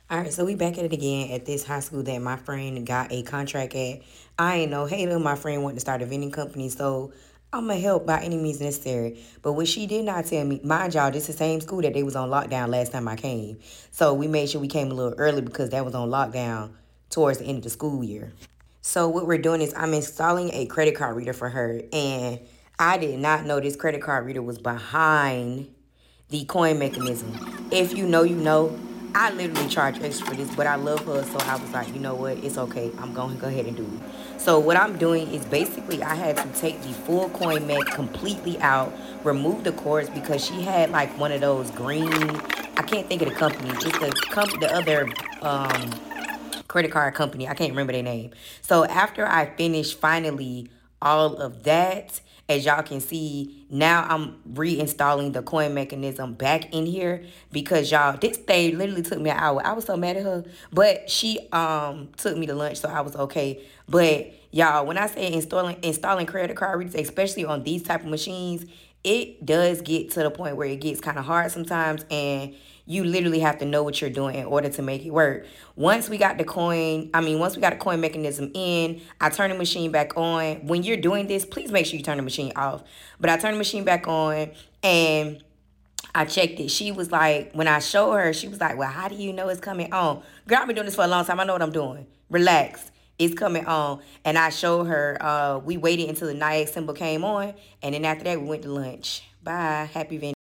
All right, so we back at it again at this high school that my friend got a contract at. I ain't know, hey, look, my friend wanted to start a vending company, so I'm gonna help by any means necessary. But what she did not tell me, mind y'all, this is the same school that they was on lockdown last time I came. So we made sure we came a little early because that was on lockdown towards the end of the school year. So what we're doing is I'm installing a credit card reader for her, and I did not know this credit card reader was behind the coin mechanism. If you know, you know. I literally charge extra for this, but I love her, so I was like, you know what, it's okay. I'm going to go ahead and do it. So what I'm doing is basically I had to take the full coin mech completely out, remove the cords because she had like one of those green. I can't think of the company. It's the other credit card company. I can't remember their name. So after I finished finally all of that, as y'all can see, now I'm reinstalling the coin mechanism back in here because y'all, this thing literally took me an hour. I was so mad at her, but she took me to lunch, so I was okay. But y'all, when I say installing credit card readers, especially on these type of machines, it does get to the point where it gets kind of hard sometimes, and you literally have to know what you're doing in order to make it work. Once we got the coin mechanism in, I turn the machine back on. When you're doing this, please make sure you turn the machine off. But I turn the machine back on, and I checked it. She was like, when I showed her, she was like, well, how do you know it's coming on? Girl, I've been doing this for a long time. I know what I'm doing. Relax. It's coming on. And I showed her, we waited until the NIAX symbol came on. And then after that, we went to lunch. Bye. Happy